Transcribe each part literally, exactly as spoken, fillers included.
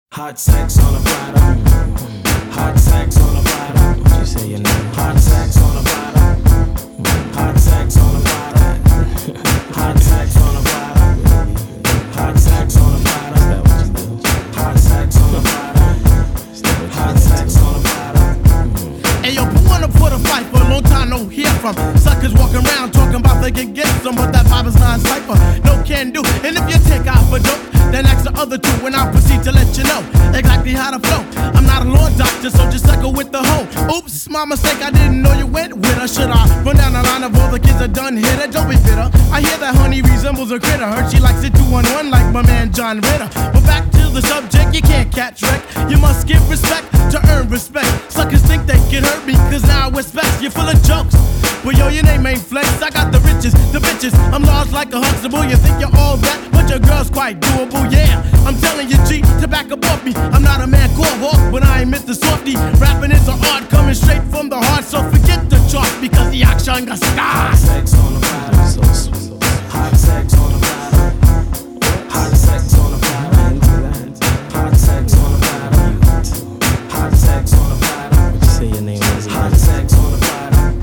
Hot sex on a platter. Hot sex on a platter. What you say your name? Hot sex on a platter. Hot sex on a platter. Hot sex on a platter. Hot sex on a platter. Is that what you do? Hot sex on a platter. Is that what you Hot do? sex on a platter. Hey yo, who wanna put a fight for a long time no hear from? Suckers walking around talking about they can get some, but that vibe is not cipher. No can do. And if you take out for dope, then ask the other two and I'll proceed to let you know exactly how to flow. I'm not a law doctor, so just suckle with the hoe. Oops, my mistake, I didn't know you went with her. Should I run down the line of all the kids that done hit her? Don't be bitter. I hear that honey resembles a critter. Heard she likes it two on one like my man John Ritter. But back to the subject, you can't catch wreck. You must give respect to earn respect. Suckers think they can hurt me, cause now I respect. You're full of jokes. Well, yo, your name ain't Flex. I got the riches, the bitches. I'm large like a Huxtable. You think you're all that, but your girl's quite doable, yeah. I'm telling you, G, to back up off me. I'm not a man called Hawk, but I ain't Mister Softy. Rapping is an art coming straight from the heart, so forget the chart because the action got Hot scars. sex on a platter. So sweet. Hot sex on a platter. Hot sex on a platter. Hot sex on a platter. Hot sex on a platter. What you say your name is? Hot sex on a platter.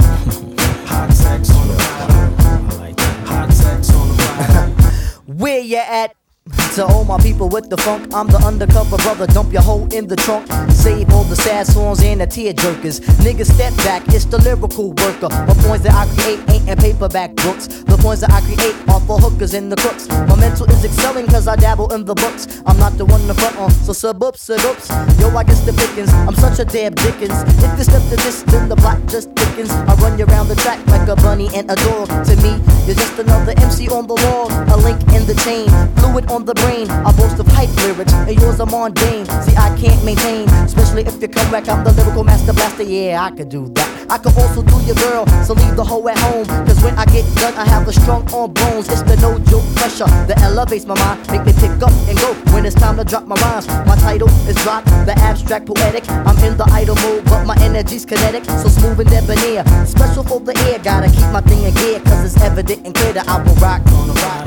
Hot sex on a platter. I like that. Hot sex on a platter. Where you at? To all my people with the funk, I'm the undercover brother, dump your hoe in the trunk. Save all the sad songs and the tear jerkers. Niggas step back, it's the lyrical worker. The points that I create ain't in paperback books. The points that I create are for hookers and the crooks. My mental is excelling cause I dabble in the books. I'm not the one to front on, so sub ups, sub ups. Yo, I guess the pickings, I'm such a damn Dickens. If you step to this, then the block just thickens. I run you around the track like a bunny and a dog. To me, you're just another M C on the wall, a link in the chain, fluid on the brain. I boast of hype lyrics, and yours are mundane. See, I can't maintain, especially if you come back. I'm the lyrical master blaster, yeah, I could do that. I could also do your girl, so leave the hoe at home. Cause when I get done, I have a strong arm bones. It's the no joke pressure that elevates my mind, make me pick up and go when it's time to drop my rhymes. My title is Rock, the abstract poetic. I'm in the idle mode, but my energy's kinetic, so smooth and debonair. Special for the air, gotta keep my thing in gear, cause it's evident and clear that I will rock on the rock.